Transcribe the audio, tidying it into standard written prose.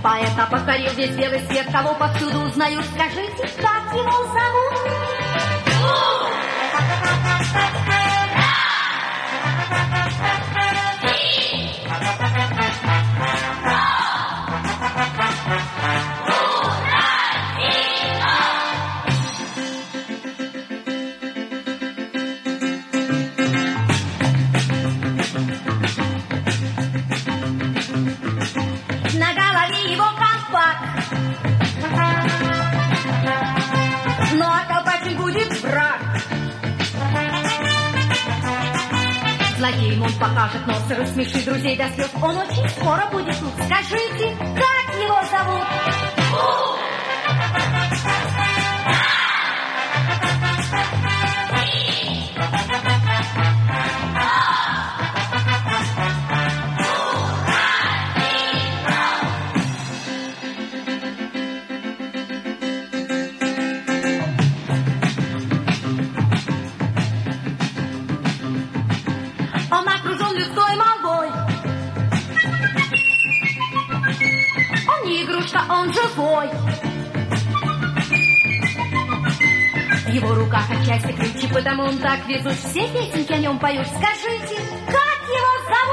Поэта покорил весь белый свет, кого повсюду узнают. Скажите, как его зовут? На голове его колпак, но а колпачен будет враг. Злодеям он покажет нос и рассмешит друзей до слез. Он очень скоро будет тут. Скажите, как его зовут? Он окружен людской молвой. Он не игрушка, он живой. В его руках отчасти ключи, потому он так везут. Все песенки о нем поют. Скажите, как его зовут?